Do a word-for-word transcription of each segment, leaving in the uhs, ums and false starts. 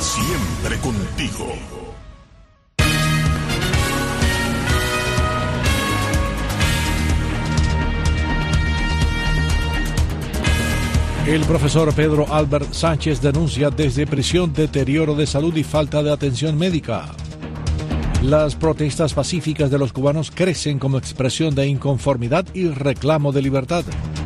siempre contigo. El profesor Pedro Albert Sánchez denuncia desde prisión deterioro de salud y falta de atención médica. Las protestas pacíficas de los cubanos crecen como expresión de inconformidad y reclamo de libertad.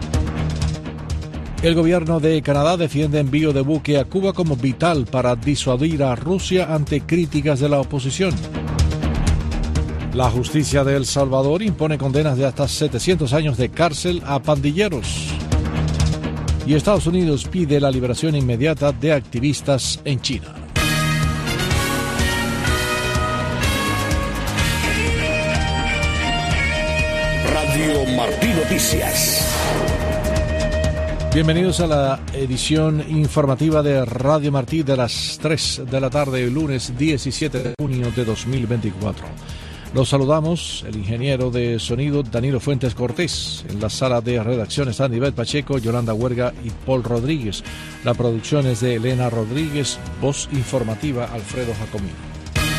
El gobierno de Canadá defiende envío de buque a Cuba como vital para disuadir a Rusia ante críticas de la oposición. La justicia de El Salvador impone condenas de hasta setecientos años de cárcel a pandilleros. Y Estados Unidos pide la liberación inmediata de activistas en China. Radio Martí Noticias. Bienvenidos a la edición informativa de Radio Martí de las tres de la tarde, lunes diecisiete de junio de dos mil veinticuatro. Los saludamos, el ingeniero de sonido Danilo Fuentes Cortés. En la sala de redacción están Ivette Pacheco, Yolanda Huerga y Paul Rodríguez. La producción es de Elena Rodríguez, voz informativa Alfredo Jacomino.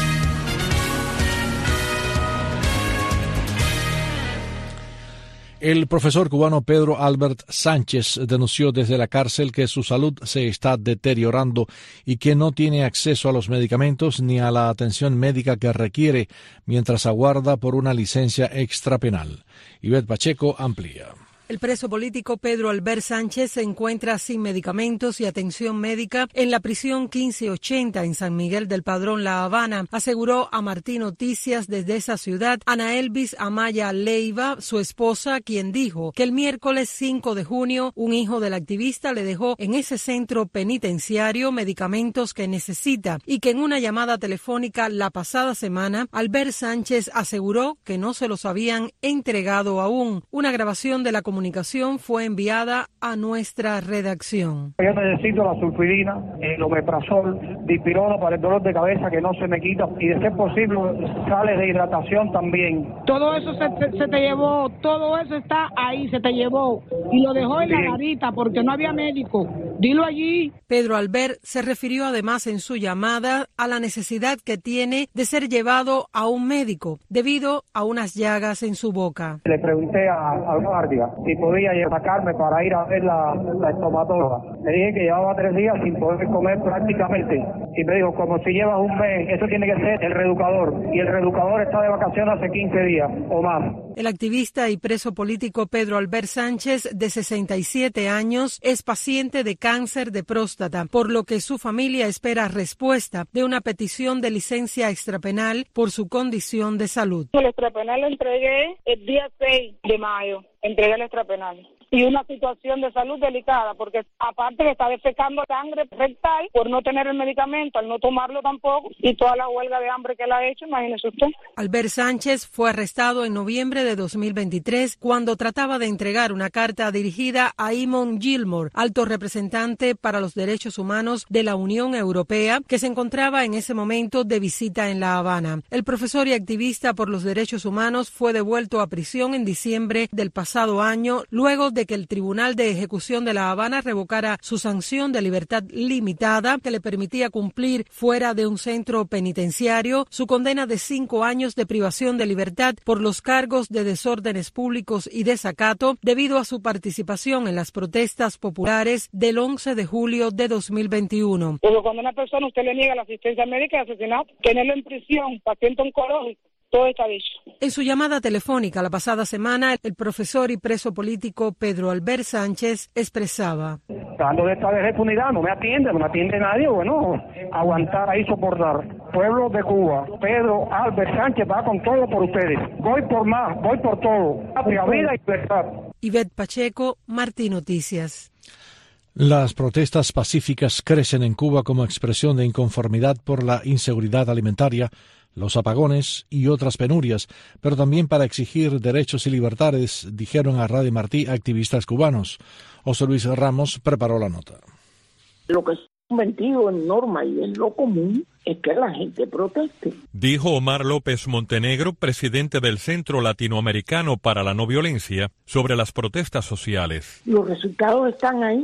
El profesor cubano Pedro Albert Sánchez denunció desde la cárcel que su salud se está deteriorando y que no tiene acceso a los medicamentos ni a la atención médica que requiere mientras aguarda por una licencia extrapenal. Ivette Pacheco amplía. El preso político Pedro Albert Sánchez se encuentra sin medicamentos y atención médica en la prisión quince ochenta en San Miguel del Padrón, La Habana, aseguró a Martí Noticias desde esa ciudad Ana Elvis Amaya Leiva, su esposa, quien dijo que el miércoles cinco de junio un hijo del activista le dejó en ese centro penitenciario medicamentos que necesita y que en una llamada telefónica la pasada semana Albert Sánchez aseguró que no se los habían entregado aún. Una grabación de la comunicación comunicación fue enviada a nuestra redacción. Yo necesito la sulfidina, el omeprazol, dipirona para el dolor de cabeza que no se me quita y de ser posible sales de hidratación también. Todo eso se, se te llevó, todo eso está ahí, se te llevó y lo dejó en Bien. la garita porque no había médico. Dilo allí. Pedro Albert se refirió además en su llamada a la necesidad que tiene de ser llevado a un médico debido a unas llagas en su boca. Le pregunté a, a guardia si podía sacarme para ir a ver la, la estomatóloga. Le dije que llevaba tres días sin poder comer prácticamente. Y me dijo, como si llevas un mes, eso tiene que ser el reeducador. Y el reeducador está de vacaciones hace quince días o más. El activista y preso político Pedro Albert Sánchez, de sesenta y siete años, es paciente de cáncer de próstata, por lo que su familia espera respuesta de una petición de licencia extrapenal por su condición de salud. El extrapenal lo entregué el día seis de mayo. Entregué el extrapenal. Y una situación de salud delicada, porque aparte que está defecando sangre rectal por no tener el medicamento, al no tomarlo tampoco, y toda la huelga de hambre que él ha hecho, imagínese usted. Albert Sánchez fue arrestado en noviembre de dos mil veintitrés cuando trataba de entregar una carta dirigida a Eamon Gilmore, alto representante para los derechos humanos de la Unión Europea, que se encontraba en ese momento de visita en La Habana. El profesor y activista por los derechos humanos fue devuelto a prisión en diciembre del pasado año, luego de que el Tribunal de Ejecución de La Habana revocara su sanción de libertad limitada que le permitía cumplir fuera de un centro penitenciario su condena de cinco años de privación de libertad por los cargos de desórdenes públicos y desacato debido a su participación en las protestas populares del once de julio de dos mil veintiuno. Porque cuando a una persona usted le niega la asistencia médica de asesinato, tenerlo en prisión, paciente oncológico, todo está dicho. En su llamada telefónica la pasada semana, el profesor y preso político Pedro Albert Sánchez expresaba: Dando de esta impunidad, no me atiende, no me atiende nadie, bueno, aguantar ahí, soportar. Pueblo de Cuba, Pedro Albert Sánchez va con todo por ustedes. Voy por más, voy por todo. Patria, vida y libertad. Ivette Pacheco, Martí Noticias. Las protestas pacíficas crecen en Cuba como expresión de inconformidad por la inseguridad alimentaria, los apagones y otras penurias, pero también para exigir derechos y libertades, dijeron a Radio Martí activistas cubanos. José Luis Ramos preparó la nota. Lo que es convertido en norma y en lo común es que la gente proteste. Dijo Omar López Montenegro, presidente del Centro Latinoamericano para la No Violencia, sobre las protestas sociales. Los resultados están ahí.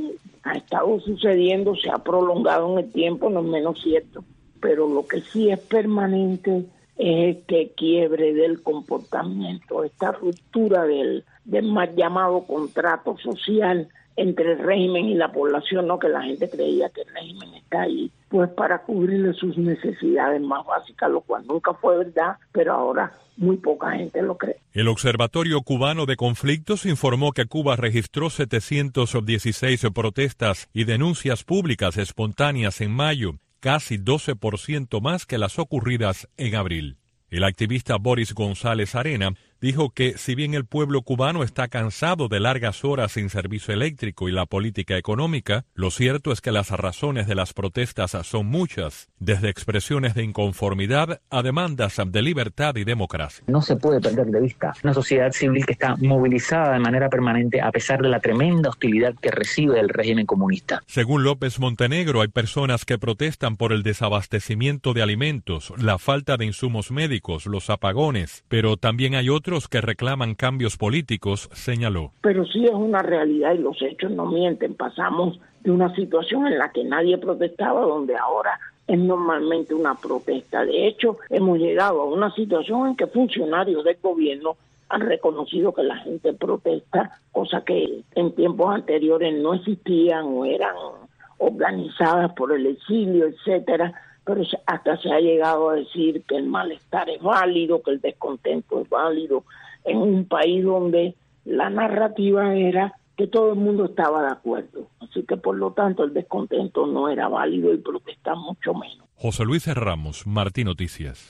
ha estado sucediendo, se ha prolongado en el tiempo, no es menos cierto, pero lo que sí es permanente es este quiebre del comportamiento, esta ruptura del, del mal llamado contrato social entre el régimen y la población, no que la gente creía que el régimen está ahí pues para cubrirle sus necesidades más básicas, lo cual nunca fue verdad, pero ahora muy poca gente lo cree. El Observatorio Cubano de Conflictos informó que Cuba registró setecientas dieciséis protestas y denuncias públicas espontáneas en mayo, casi doce por ciento más que las ocurridas en abril. El activista Boris González Arena dijo que si bien el pueblo cubano está cansado de largas horas sin servicio eléctrico y la política económica, lo cierto es que las razones de las protestas son muchas, desde expresiones de inconformidad a demandas de libertad y democracia. No se puede perder de vista una sociedad civil que está movilizada de manera permanente a pesar de la tremenda hostilidad que recibe del régimen comunista. Según López Montenegro, hay personas que protestan por el desabastecimiento de alimentos, la falta de insumos médicos, los apagones, pero también hay otros que reclaman cambios políticos, señaló. Pero sí es una realidad y los hechos no mienten. Pasamos de una situación en la que nadie protestaba, donde ahora es normalmente una protesta. De hecho, hemos llegado a una situación en que funcionarios del gobierno han reconocido que la gente protesta, cosa que en tiempos anteriores no existían o eran organizadas por el exilio, etcétera. Pero hasta se ha llegado a decir que el malestar es válido, que el descontento es válido, en un país donde la narrativa era que todo el mundo estaba de acuerdo. Así que, por lo tanto, el descontento no era válido y protestar mucho menos. José Luis Ramos, Martí Noticias.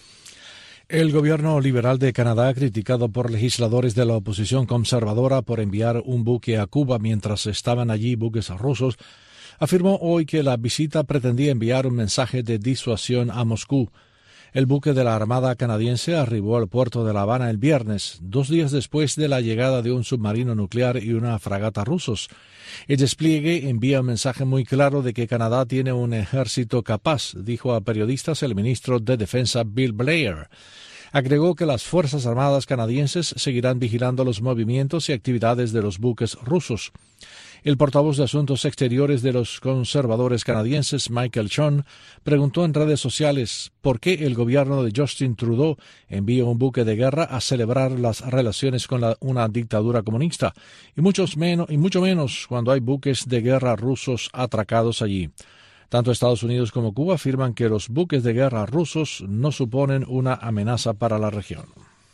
El gobierno liberal de Canadá, criticado por legisladores de la oposición conservadora por enviar un buque a Cuba mientras estaban allí buques rusos, afirmó hoy que la visita pretendía enviar un mensaje de disuasión a Moscú. El buque de la Armada canadiense arribó al puerto de La Habana el viernes, dos días después de la llegada de un submarino nuclear y una fragata rusos. El despliegue envía un mensaje muy claro de que Canadá tiene un ejército capaz, dijo a periodistas el ministro de Defensa Bill Blair. Agregó que las Fuerzas Armadas canadienses seguirán vigilando los movimientos y actividades de los buques rusos. El portavoz de Asuntos Exteriores de los conservadores canadienses, Michael Chon, preguntó en redes sociales por qué el gobierno de Justin Trudeau envía un buque de guerra a celebrar las relaciones con la, una dictadura comunista, y, muchos menos, y mucho menos cuando hay buques de guerra rusos atracados allí. Tanto Estados Unidos como Cuba afirman que los buques de guerra rusos no suponen una amenaza para la región.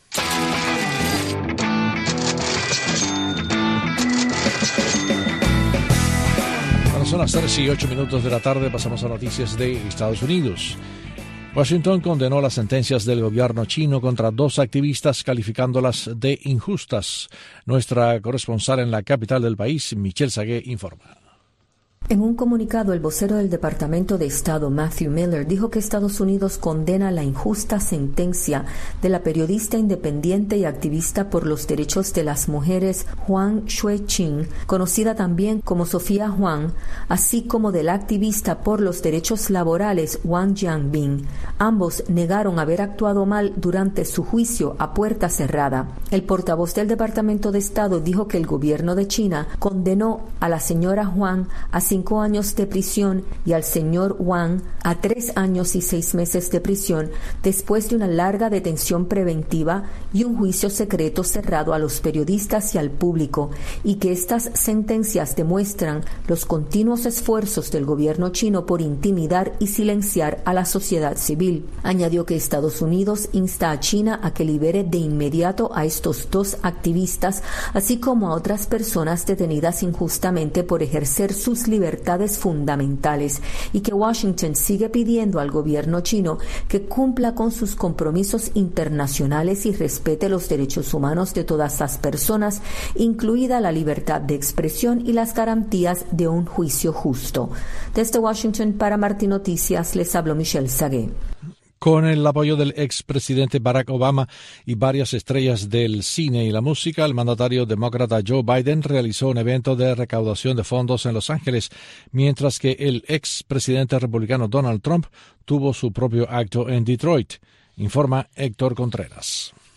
Son las tres y ocho minutos de la tarde, pasamos a noticias de Estados Unidos. Washington condenó las sentencias del gobierno chino contra dos activistas calificándolas de injustas. Nuestra corresponsal en la capital del país, Michelle Sagué, informa. En un comunicado, el vocero del Departamento de Estado, Matthew Miller, dijo que Estados Unidos condena la injusta sentencia de la periodista independiente y activista por los derechos de las mujeres Huang Xueqing, conocida también como Sofía Huang, así como del activista por los derechos laborales Wang Jianbing. Ambos negaron haber actuado mal durante su juicio a puerta cerrada. El portavoz del Departamento de Estado dijo que el gobierno de China condenó a la señora Huang a cinco años de prisión y al señor Wang a tres años y seis meses de prisión después de una larga detención preventiva y un juicio secreto cerrado a los periodistas y al público, y que estas sentencias demuestran los continuos esfuerzos del gobierno chino por intimidar y silenciar a la sociedad civil. Añadió que Estados Unidos insta a China a que libere de inmediato a estos dos activistas, así como a otras personas detenidas injustamente por ejercer sus libertades fundamentales, y que Washington sigue pidiendo al gobierno chino que cumpla con sus compromisos internacionales y respete los derechos humanos de todas las personas, incluida la libertad de expresión y las garantías de un juicio justo. Desde Washington para Martí Noticias les habló Michelle Sagué. Con el apoyo del expresidente Barack Obama y varias estrellas del cine y la música, el mandatario demócrata Joe Biden realizó un evento de recaudación de fondos en Los Ángeles, mientras que el expresidente republicano Donald Trump tuvo su propio acto en Detroit, informa Héctor Contreras.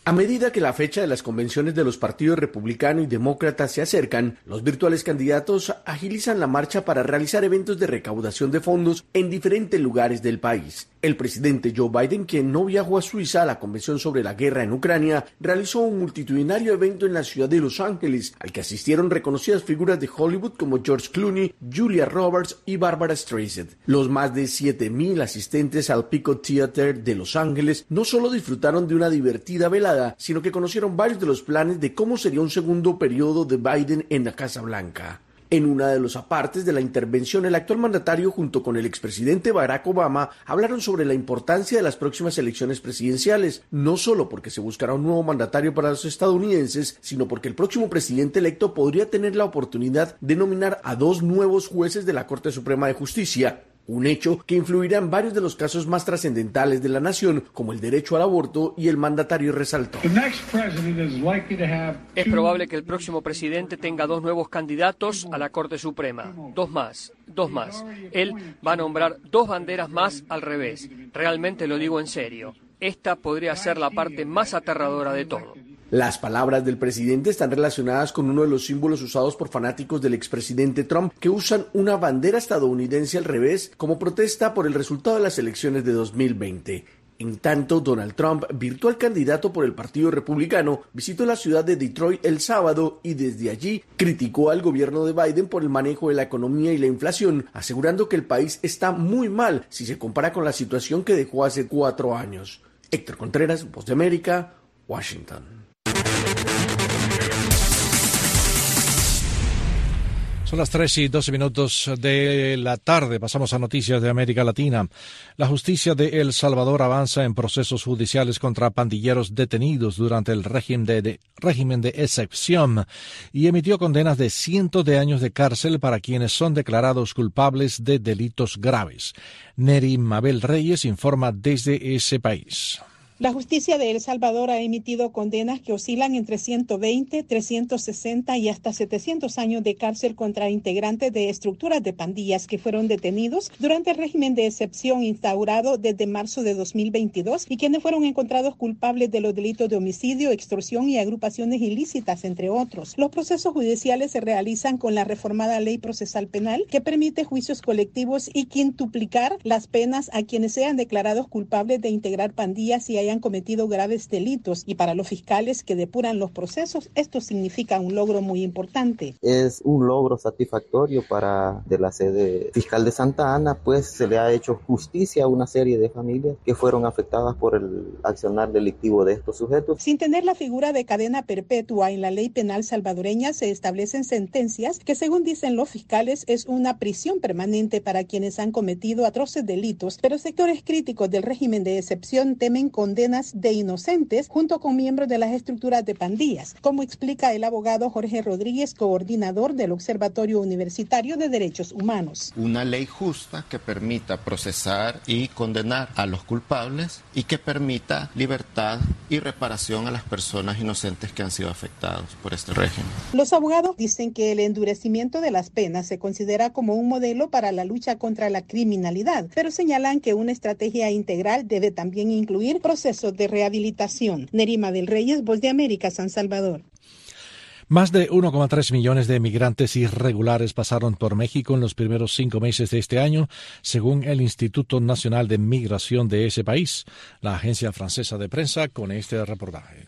A medida que la fecha de las convenciones de los partidos republicano y demócrata se acercan, los virtuales candidatos agilizan la marcha para realizar eventos de recaudación de fondos en diferentes lugares del país. El presidente Joe Biden, quien no viajó a Suiza a la convención sobre la guerra en Ucrania, realizó un multitudinario evento en la ciudad de Los Ángeles, al que asistieron reconocidas figuras de Hollywood como George Clooney, Julia Roberts y Barbara Streisand. Los más de siete mil asistentes al Pico Theater de Los Ángeles no solo disfrutaron de una divertida velada, sino que conocieron varios de los planes de cómo sería un segundo periodo de Biden en la Casa Blanca. En una de los apartes de la intervención, el actual mandatario junto con el expresidente Barack Obama hablaron sobre la importancia de las próximas elecciones presidenciales, no solo porque se buscará un nuevo mandatario para los estadounidenses, sino porque el próximo presidente electo podría tener la oportunidad de nominar a dos nuevos jueces de la Corte Suprema de Justicia. Un hecho que influirá en varios de los casos más trascendentales de la nación, como el derecho al aborto, y el mandatario resaltó. Es probable que el próximo presidente tenga dos nuevos candidatos a la Corte Suprema. Dos más, dos más. Él va a nombrar dos banderas más al revés. Realmente lo digo en serio. Esta podría ser la parte más aterradora de todo. Las palabras del presidente están relacionadas con uno de los símbolos usados por fanáticos del expresidente Trump, que usan una bandera estadounidense al revés como protesta por el resultado de las elecciones de dos mil veinte. En tanto, Donald Trump, virtual candidato por el Partido Republicano, visitó la ciudad de Detroit el sábado y desde allí criticó al gobierno de Biden por el manejo de la economía y la inflación, asegurando que el país está muy mal si se compara con la situación que dejó hace cuatro años. Héctor Contreras, Voz de América, Washington. Son las tres y doce minutos de la tarde. Pasamos a noticias de América Latina. La justicia de El Salvador avanza en procesos judiciales contra pandilleros detenidos durante el régimen de, de, régimen de excepción y emitió condenas de cientos de años de cárcel para quienes son declarados culpables de delitos graves. Neri Mabel Reyes informa desde ese país. La justicia de El Salvador ha emitido condenas que oscilan entre ciento veinte, trescientos sesenta y hasta setecientos años de cárcel contra integrantes de estructuras de pandillas que fueron detenidos durante el régimen de excepción instaurado desde marzo de dos mil veintidós y quienes fueron encontrados culpables de los delitos de homicidio, extorsión y agrupaciones ilícitas, entre otros. Los procesos judiciales se realizan con la reformada Ley Procesal Penal, que permite juicios colectivos y quintuplicar las penas a quienes sean declarados culpables de integrar pandillas y hayan cometido graves delitos, y para los fiscales que depuran los procesos, esto significa un logro muy importante. Es un logro satisfactorio para de la sede fiscal de Santa Ana, pues se le ha hecho justicia a una serie de familias que fueron afectadas por el accionar delictivo de estos sujetos. Sin tener la figura de cadena perpetua en la ley penal salvadoreña, se establecen sentencias que, según dicen los fiscales, es una prisión permanente para quienes han cometido atroces delitos, pero sectores críticos del régimen de excepción temen condenas de inocentes junto con miembros de las estructuras de pandillas, como explica el abogado Jorge Rodríguez, coordinador del Observatorio Universitario de Derechos Humanos. Una ley justa que permita procesar y condenar a los culpables y que permita libertad y reparación a las personas inocentes que han sido afectados por este régimen. Los abogados dicen que el endurecimiento de las penas se considera como un modelo para la lucha contra la criminalidad, pero señalan que una estrategia integral debe también incluir procesos de rehabilitación. Nerima del Reyes, Voz de América, San Salvador. Más de uno coma tres millones de migrantes irregulares pasaron por México en los primeros cinco meses de este año, según el Instituto Nacional de Migración de ese país. La agencia francesa de prensa con este reportaje.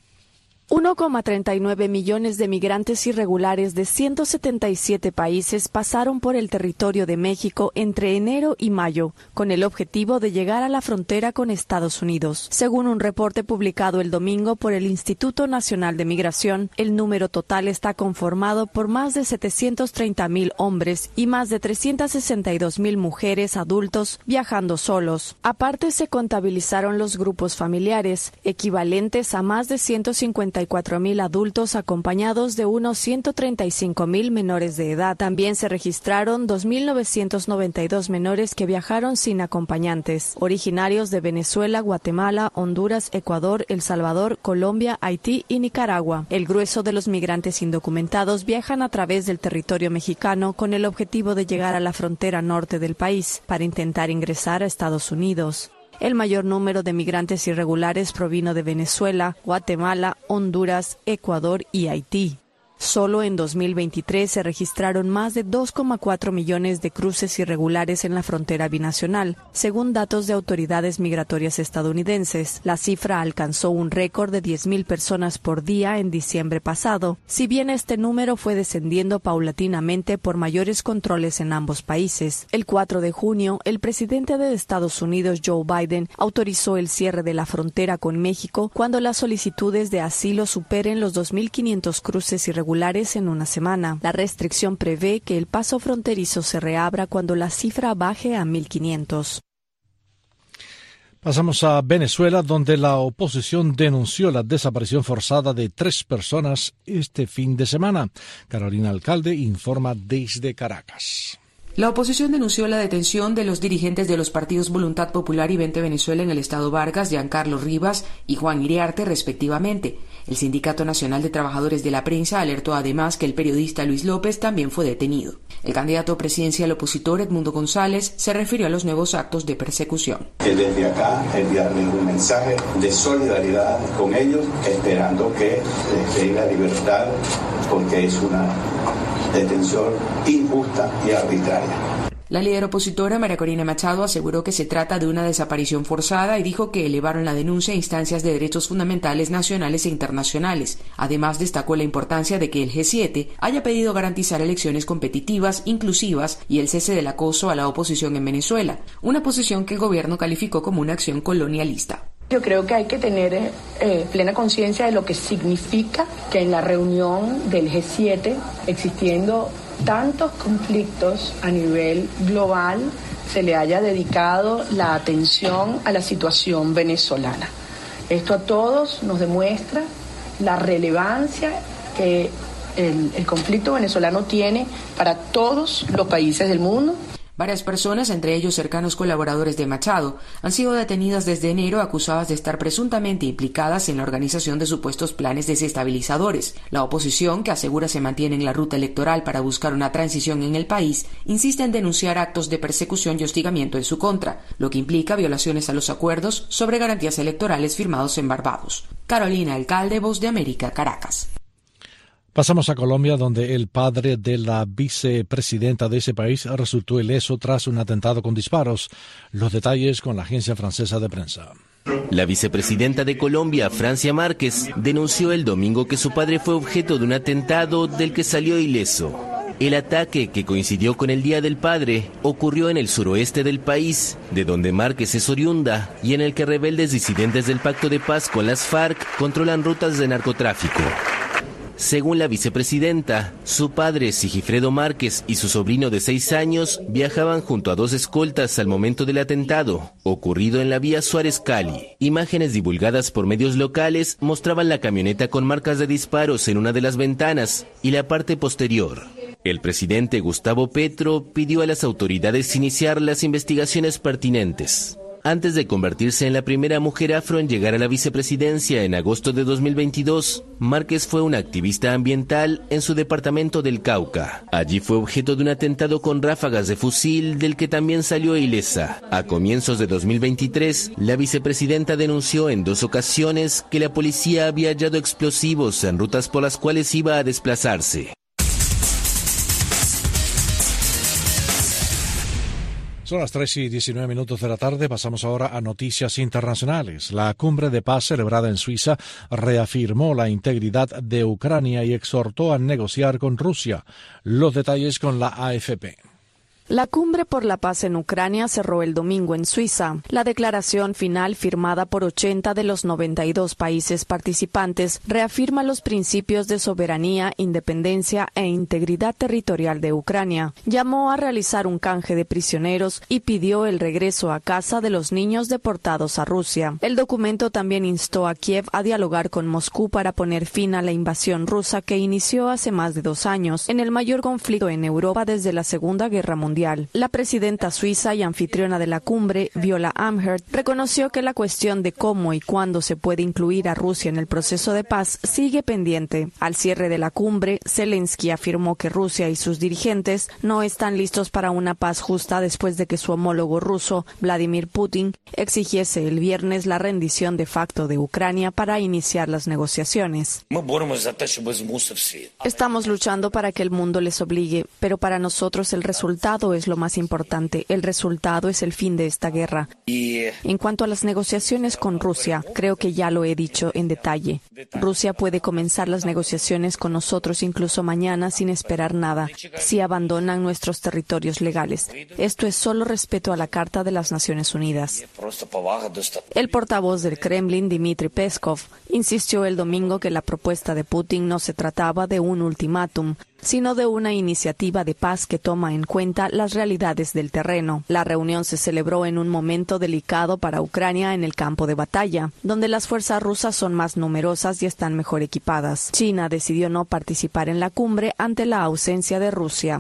uno coma treinta y nueve millones de migrantes irregulares de ciento setenta y siete países pasaron por el territorio de México entre enero y mayo, con el objetivo de llegar a la frontera con Estados Unidos. Según un reporte publicado el domingo por el Instituto Nacional de Migración, el número total está conformado por más de setecientos treinta mil hombres y más de trescientos sesenta y dos mil mujeres adultos viajando solos. Aparte, se contabilizaron los grupos familiares, equivalentes a más de ciento cincuenta y cuatro mil adultos acompañados de unos ciento treinta y cinco mil menores de edad. También se registraron dos mil novecientos noventa y dos menores que viajaron sin acompañantes, originarios de Venezuela, Guatemala, Honduras, Ecuador, El Salvador, Colombia, Haití y Nicaragua. El grueso de los migrantes indocumentados viajan a través del territorio mexicano con el objetivo de llegar a la frontera norte del país para intentar ingresar a Estados Unidos. El mayor número de migrantes irregulares provino de Venezuela, Guatemala, Honduras, Ecuador y Haití. Solo en dos mil veintitrés se registraron más de dos coma cuatro millones de cruces irregulares en la frontera binacional, según datos de autoridades migratorias estadounidenses. La cifra alcanzó un récord de diez mil personas por día en diciembre pasado, si bien este número fue descendiendo paulatinamente por mayores controles en ambos países. El cuatro de junio, el presidente de Estados Unidos, Joe Biden, autorizó el cierre de la frontera con México cuando las solicitudes de asilo superen los dos mil quinientos cruces irregulares en una semana. La restricción prevé que el paso fronterizo se reabra cuando la cifra baje a mil quinientos. Pasamos a Venezuela, donde la oposición denunció la desaparición forzada de tres personas este fin de semana. Carolina Alcalde informa desde Caracas. La oposición denunció la detención de los dirigentes de los partidos Voluntad Popular y Vente Venezuela en el estado Vargas, Giancarlo Rivas y Juan Iriarte, respectivamente. El Sindicato Nacional de Trabajadores de la Prensa alertó además que el periodista Luis López también fue detenido. El candidato presidencial opositor Edmundo González se refirió a los nuevos actos de persecución. Desde acá enviarles un mensaje de solidaridad con ellos, esperando que les den la libertad, porque es una detención injusta y arbitraria. La líder opositora María Corina Machado aseguró que se trata de una desaparición forzada y dijo que elevaron la denuncia a instancias de derechos fundamentales nacionales e internacionales. Además, destacó la importancia de que el G siete haya pedido garantizar elecciones competitivas, inclusivas y el cese del acoso a la oposición en Venezuela, una posición que el gobierno calificó como una acción colonialista. Yo creo que hay que tener eh, plena conciencia de lo que significa que en la reunión del G siete, existiendo tantos conflictos a nivel global, se le haya dedicado la atención a la situación venezolana. Esto a todos nos demuestra la relevancia que el, el conflicto venezolano tiene para todos los países del mundo. Varias personas, entre ellos cercanos colaboradores de Machado, han sido detenidas desde enero acusadas de estar presuntamente implicadas en la organización de supuestos planes desestabilizadores. La oposición, que asegura se mantiene en la ruta electoral para buscar una transición en el país, insiste en denunciar actos de persecución y hostigamiento en su contra, lo que implica violaciones a los acuerdos sobre garantías electorales firmados en Barbados. Carolina Alcalde, Voz de América, Caracas. Pasamos a Colombia, donde el padre de la vicepresidenta de ese país resultó ileso tras un atentado con disparos. Los detalles con la agencia francesa de prensa. La vicepresidenta de Colombia, Francia Márquez, denunció el domingo que su padre fue objeto de un atentado del que salió ileso. El ataque, que coincidió con el Día del Padre, ocurrió en el suroeste del país, de donde Márquez es oriunda, y en el que rebeldes disidentes del Pacto de Paz con las FARC controlan rutas de narcotráfico. Según la vicepresidenta, su padre, Sigifredo Márquez, y su sobrino de seis años viajaban junto a dos escoltas al momento del atentado, ocurrido en la vía Suárez-Cali. Imágenes divulgadas por medios locales mostraban la camioneta con marcas de disparos en una de las ventanas y la parte posterior. El presidente Gustavo Petro pidió a las autoridades iniciar las investigaciones pertinentes. Antes de convertirse en la primera mujer afro en llegar a la vicepresidencia en agosto de dos mil veintidós, Márquez fue una activista ambiental en su departamento del Cauca. Allí fue objeto de un atentado con ráfagas de fusil del que también salió ilesa. A comienzos de dos mil veintitrés, la vicepresidenta denunció en dos ocasiones que la policía había hallado explosivos en rutas por las cuales iba a desplazarse. Son las tres y diecinueve minutos de la tarde. Pasamos ahora a noticias internacionales. La cumbre de paz celebrada en Suiza reafirmó la integridad de Ucrania y exhortó a negociar con Rusia. Los detalles con la A F P. La cumbre por la paz en Ucrania cerró el domingo en Suiza. La declaración final, firmada por ochenta de los noventa y dos países participantes, reafirma los principios de soberanía, independencia e integridad territorial de Ucrania. Llamó a realizar un canje de prisioneros y pidió el regreso a casa de los niños deportados a Rusia. El documento también instó a Kiev a dialogar con Moscú para poner fin a la invasión rusa que inició hace más de dos años, en el mayor conflicto en Europa desde la Segunda Guerra Mundial. mundial. La presidenta suiza y anfitriona de la cumbre, Viola Amherd, reconoció que la cuestión de cómo y cuándo se puede incluir a Rusia en el proceso de paz sigue pendiente. Al cierre de la cumbre, Zelensky afirmó que Rusia y sus dirigentes no están listos para una paz justa después de que su homólogo ruso, Vladimir Putin, exigiese el viernes la rendición de facto de Ucrania para iniciar las negociaciones. Estamos luchando para que el mundo les obligue, pero para nosotros el resultado es lo más importante. El resultado es el fin de esta guerra. En cuanto a las negociaciones con Rusia, creo que ya lo he dicho en detalle. Rusia puede comenzar las negociaciones con nosotros incluso mañana sin esperar nada, si abandonan nuestros territorios legales. Esto es solo respeto a la Carta de las Naciones Unidas. El portavoz del Kremlin, Dmitry Peskov, insistió el domingo que la propuesta de Putin no se trataba de un ultimátum, sino de una iniciativa de paz que toma en cuenta las realidades del terreno. La reunión se celebró en un momento delicado para Ucrania en el campo de batalla, donde las fuerzas rusas son más numerosas y están mejor equipadas. China decidió no participar en la cumbre ante la ausencia de Rusia.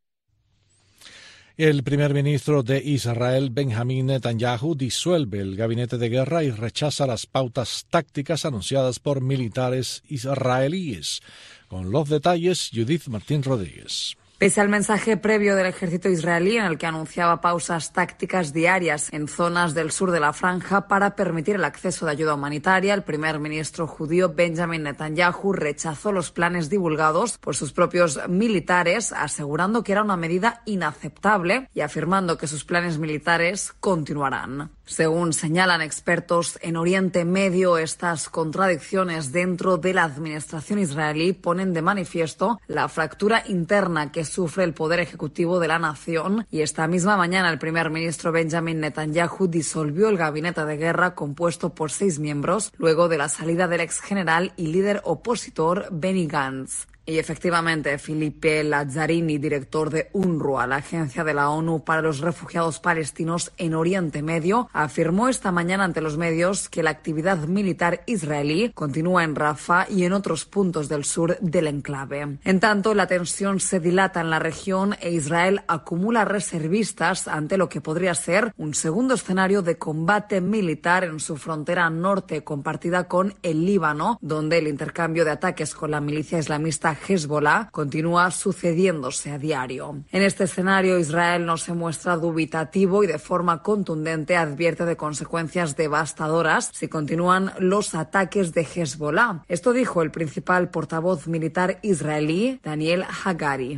El primer ministro de Israel, Benjamín Netanyahu, disuelve el gabinete de guerra y rechaza las pautas tácticas anunciadas por militares israelíes. Con los detalles, Judith Martín Rodríguez. Pese al mensaje previo del ejército israelí en el que anunciaba pausas tácticas diarias en zonas del sur de la franja para permitir el acceso de ayuda humanitaria, el primer ministro judío Benjamin Netanyahu rechazó los planes divulgados por sus propios militares, asegurando que era una medida inaceptable y afirmando que sus planes militares continuarán. Según señalan expertos en Oriente Medio, estas contradicciones dentro de la administración israelí ponen de manifiesto la fractura interna que sufre el poder ejecutivo de la nación, y esta misma mañana el primer ministro Benjamin Netanyahu disolvió el gabinete de guerra compuesto por seis miembros luego de la salida del ex general y líder opositor Benny Gantz. Y efectivamente, Filipe Lazzarini, director de UNRWA, la agencia de la ONU para los refugiados palestinos en Oriente Medio, afirmó esta mañana ante los medios que la actividad militar israelí continúa en Rafah y en otros puntos del sur del enclave. En tanto, la tensión se dilata en la región e Israel acumula reservistas ante lo que podría ser un segundo escenario de combate militar en su frontera norte compartida con el Líbano, donde el intercambio de ataques con la milicia islamista Hezbollah continúa sucediéndose a diario. En este escenario, Israel no se muestra dubitativo y de forma contundente advierte de consecuencias devastadoras si continúan los ataques de Hezbollah. Esto dijo el principal portavoz militar israelí, Daniel Hagari.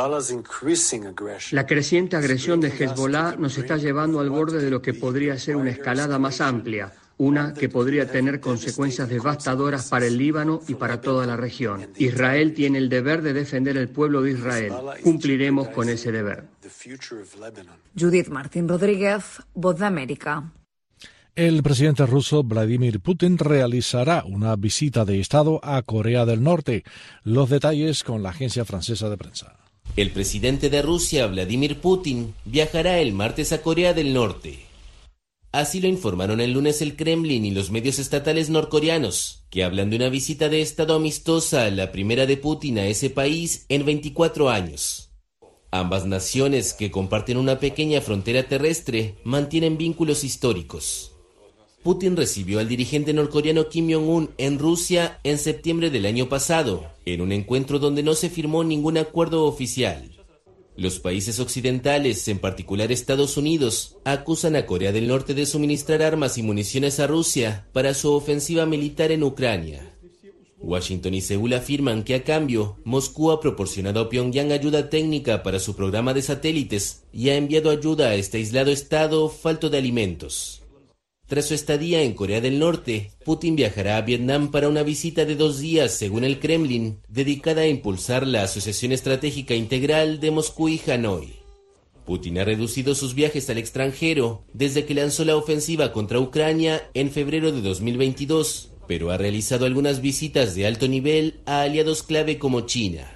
La creciente agresión de Hezbollah nos está llevando al borde de lo que podría ser una escalada más amplia, una que podría tener consecuencias devastadoras para el Líbano y para toda la región. Israel tiene el deber de defender el pueblo de Israel. Cumpliremos con ese deber. Judith Martín Rodríguez, Voz de América. El presidente ruso Vladimir Putin realizará una visita de Estado a Corea del Norte. Los detalles con la agencia francesa de prensa. El presidente de Rusia, Vladimir Putin, viajará el martes a Corea del Norte. Así lo informaron el lunes el Kremlin y los medios estatales norcoreanos, que hablan de una visita de Estado amistosa, la primera de Putin a ese país en veinticuatro años. Ambas naciones, que comparten una pequeña frontera terrestre, mantienen vínculos históricos. Putin recibió al dirigente norcoreano Kim Jong-un en Rusia en septiembre del año pasado, en un encuentro donde no se firmó ningún acuerdo oficial. Los países occidentales, en particular Estados Unidos, acusan a Corea del Norte de suministrar armas y municiones a Rusia para su ofensiva militar en Ucrania. Washington y Seúl afirman que a cambio, Moscú ha proporcionado a Pyongyang ayuda técnica para su programa de satélites y ha enviado ayuda a este aislado estado falto de alimentos. Tras su estadía en Corea del Norte, Putin viajará a Vietnam para una visita de dos días, según el Kremlin, dedicada a impulsar la Asociación Estratégica Integral de Moscú y Hanoi. Putin ha reducido sus viajes al extranjero desde que lanzó la ofensiva contra Ucrania en febrero de dos mil veintidós, pero ha realizado algunas visitas de alto nivel a aliados clave como China.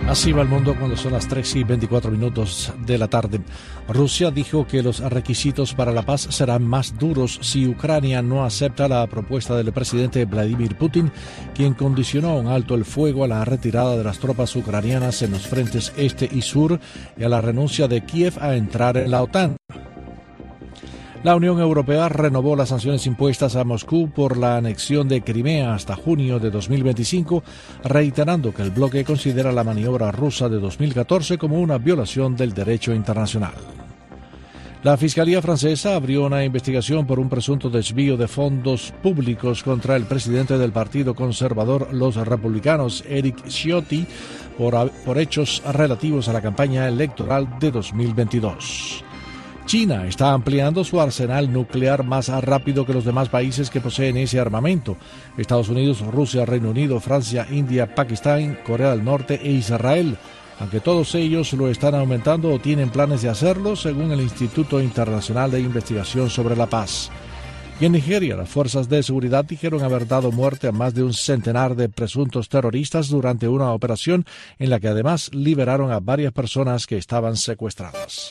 Así va el mundo cuando son las tres y veinticuatro minutos de la tarde. Rusia dijo que los requisitos para la paz serán más duros si Ucrania no acepta la propuesta del presidente Vladimir Putin, quien condicionó un alto el fuego a la retirada de las tropas ucranianas en los frentes este y sur y a la renuncia de Kiev a entrar en la OTAN. La Unión Europea renovó las sanciones impuestas a Moscú por la anexión de Crimea hasta junio de dos mil veinticinco, reiterando que el bloque considera la maniobra rusa de dos mil catorce como una violación del derecho internacional. La Fiscalía francesa abrió una investigación por un presunto desvío de fondos públicos contra el presidente del Partido Conservador Los Republicanos, Éric Ciotti, por, por hechos relativos a la campaña electoral de dos mil veintidós. China está ampliando su arsenal nuclear más rápido que los demás países que poseen ese armamento. Estados Unidos, Rusia, Reino Unido, Francia, India, Pakistán, Corea del Norte e Israel, aunque todos ellos lo están aumentando o tienen planes de hacerlo, según el Instituto Internacional de Investigación sobre la Paz. Y en Nigeria, las fuerzas de seguridad dijeron haber dado muerte a más de un centenar de presuntos terroristas durante una operación en la que además liberaron a varias personas que estaban secuestradas.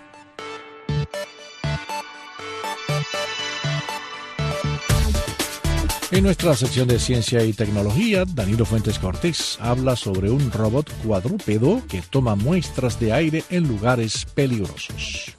En nuestra sección de ciencia y tecnología, Danilo Fuentes Cortés habla sobre un robot cuadrúpedo que toma muestras de aire en lugares peligrosos.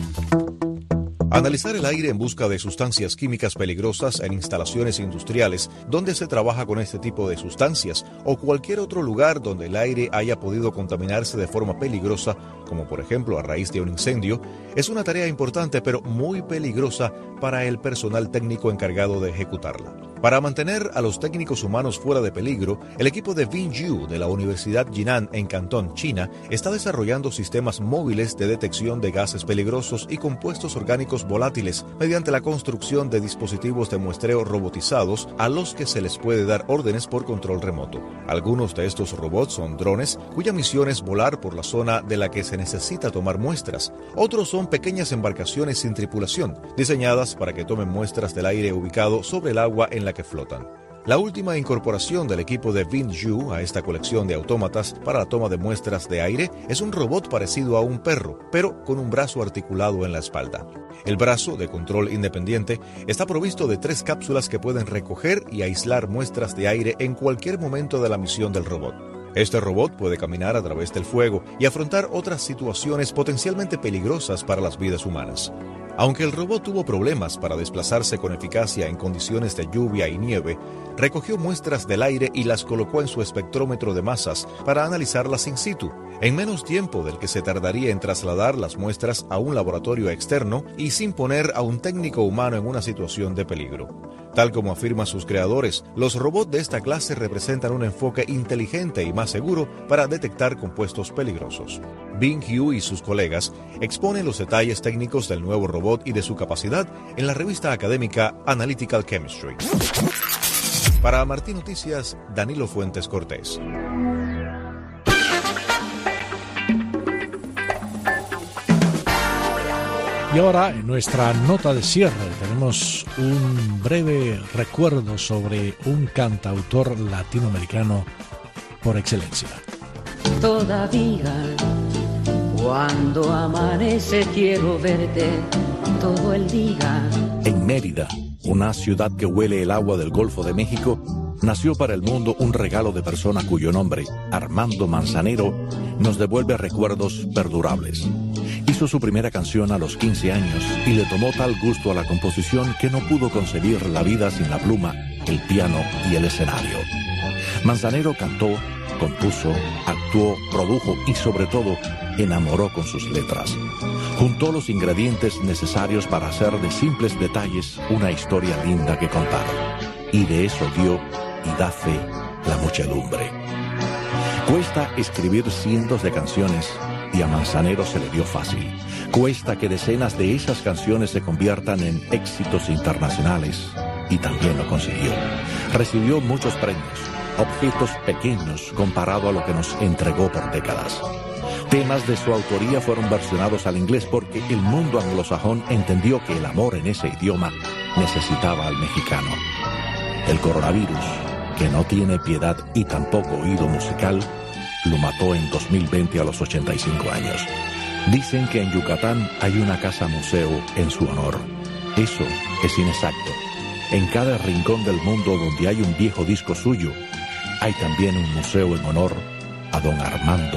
Analizar el aire en busca de sustancias químicas peligrosas en instalaciones industriales donde se trabaja con este tipo de sustancias o cualquier otro lugar donde el aire haya podido contaminarse de forma peligrosa, como por ejemplo a raíz de un incendio, es una tarea importante pero muy peligrosa para el personal técnico encargado de ejecutarla. Para mantener a los técnicos humanos fuera de peligro, el equipo de Winju de la Universidad Jinan en Cantón, China, está desarrollando sistemas móviles de detección de gases peligrosos y compuestos orgánicos volátiles mediante la construcción de dispositivos de muestreo robotizados a los que se les puede dar órdenes por control remoto. Algunos de estos robots son drones cuya misión es volar por la zona de la que se necesita tomar muestras. Otros son pequeñas embarcaciones sin tripulación, diseñadas para que tomen muestras del aire ubicado sobre el agua en la que flotan. La última incorporación del equipo de Winju a esta colección de autómatas para la toma de muestras de aire es un robot parecido a un perro, pero con un brazo articulado en la espalda. El brazo, de control independiente, está provisto de tres cápsulas que pueden recoger y aislar muestras de aire en cualquier momento de la misión del robot. Este robot puede caminar a través del fuego y afrontar otras situaciones potencialmente peligrosas para las vidas humanas. Aunque el robot tuvo problemas para desplazarse con eficacia en condiciones de lluvia y nieve, recogió muestras del aire y las colocó en su espectrómetro de masas para analizarlas in situ, en menos tiempo del que se tardaría en trasladar las muestras a un laboratorio externo y sin poner a un técnico humano en una situación de peligro. Tal como afirman sus creadores, los robots de esta clase representan un enfoque inteligente y más seguro para detectar compuestos peligrosos. Winju y sus colegas exponen los detalles técnicos del nuevo robot y de su capacidad en la revista académica Analytical Chemistry. Para Martín Noticias, Danilo Fuentes Cortés. Y ahora, en nuestra nota de cierre, tenemos un breve recuerdo sobre un cantautor latinoamericano por excelencia. Todavía, cuando amanece, quiero verte todo el día. En Mérida, una ciudad que huele el agua del Golfo de México, nació para el mundo un regalo de persona cuyo nombre, Armando Manzanero, nos devuelve recuerdos perdurables. Hizo su primera canción a los quince años y le tomó tal gusto a la composición que no pudo concebir la vida sin la pluma, el piano y el escenario. Manzanero cantó, compuso, actuó, produjo y sobre todo enamoró con sus letras. Juntó los ingredientes necesarios para hacer de simples detalles una historia linda que contar. Y de eso dio y da fe la muchedumbre. Cuesta escribir cientos de canciones y a Manzanero se le dio fácil. Cuesta que decenas de esas canciones se conviertan en éxitos internacionales y también lo consiguió. Recibió muchos premios, objetos pequeños comparado a lo que nos entregó por décadas. Temas de su autoría fueron versionados al inglés porque el mundo anglosajón entendió que el amor en ese idioma necesitaba al mexicano. El coronavirus, que no tiene piedad y tampoco oído musical, lo mató en dos mil veinte a los ochenta y cinco años. Dicen que en Yucatán hay una casa museo en su honor. Eso es inexacto. En cada rincón del mundo donde hay un viejo disco suyo, hay también un museo en honor a don Armando